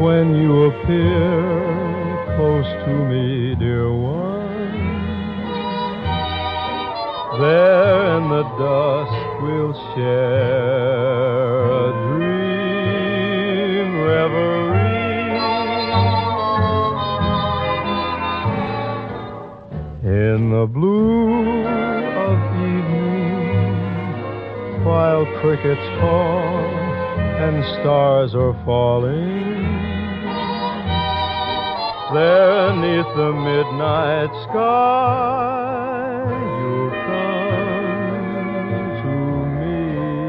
when you appear close to me, dear one. There in the dusk we'll share a dream reverie. In the blue of evening, while crickets call and stars are falling, there 'neath the midnight sky you'll come to me.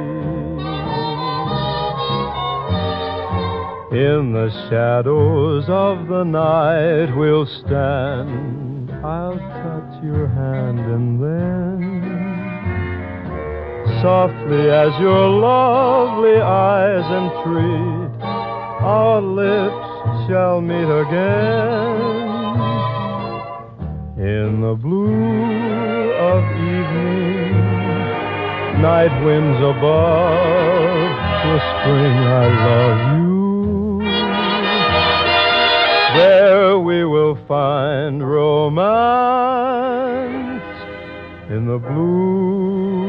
In the shadows of the night we'll stand, I'll touch your hand and then softly as your lovely eyes entreat, our lips shall meet again. In the blue of evening, night winds above, whispering I love you. There we will find romance in the blue